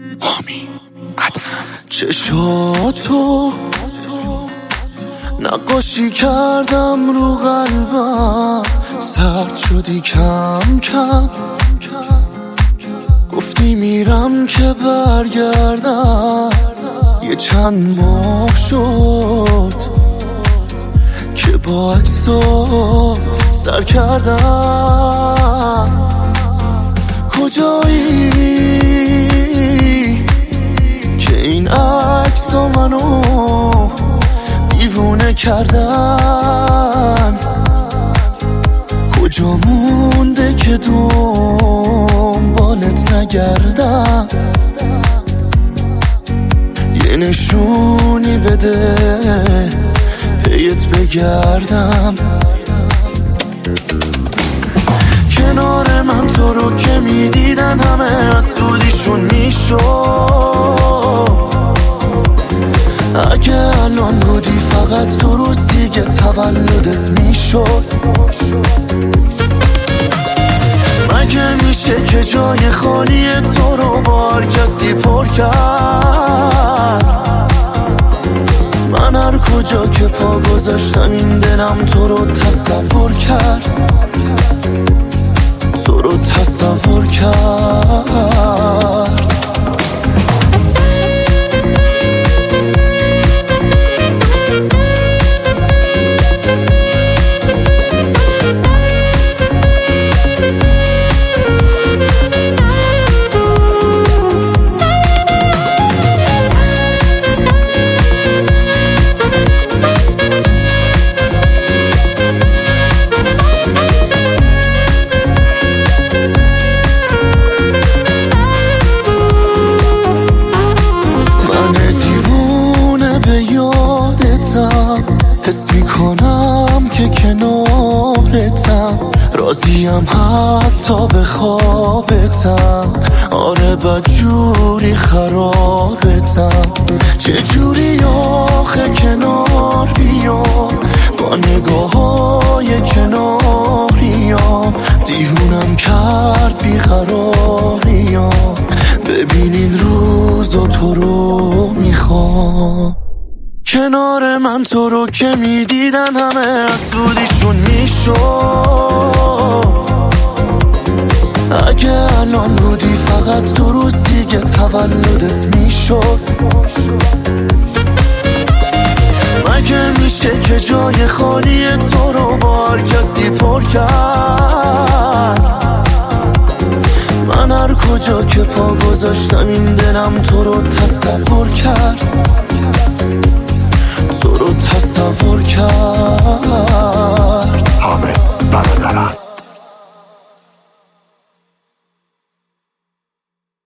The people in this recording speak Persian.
چشاتو نقاشی کردم رو قلبم، سرد شدی کم کم، گفتی میرم که برگردم. یه چند ماه شد که با عکسات سر کردم. کجایی که این عکسا منو دیوونه کردن؟ کجا مونده که دنبالت نگردم؟ یه نشونی بده پیت بگردم. کنار من تو رو که میدیدن همه از سودیشون میشد. اگه الان بودی فقط تو روزی که تولدت میشد. مگه میشه که جای خالی تو رو بار کسی پر کرد؟ من هر کجا که پا گذاشتم این دلم تو رو تصور کرد، تو رو تصور کرد. حس میکنم که کنارتم، راضیم حتی به خوابتم. آره بدجوری خرابتم. چجوری آخه کنار بیام با نگاه های کناریام؟ دیوونم کرد بیقراریام. ببین این روزا تو رو میخوام. کنار من تو رو که میدیدن همه از سودیشون میشد. اگه الان بودی فقط تو روزی که تولدت میشد. مگه میشه که جای خالی تو رو بار کسی پر کرد؟ من هر کجا که پا گذاشتم این دلم تو رو تصور کرد.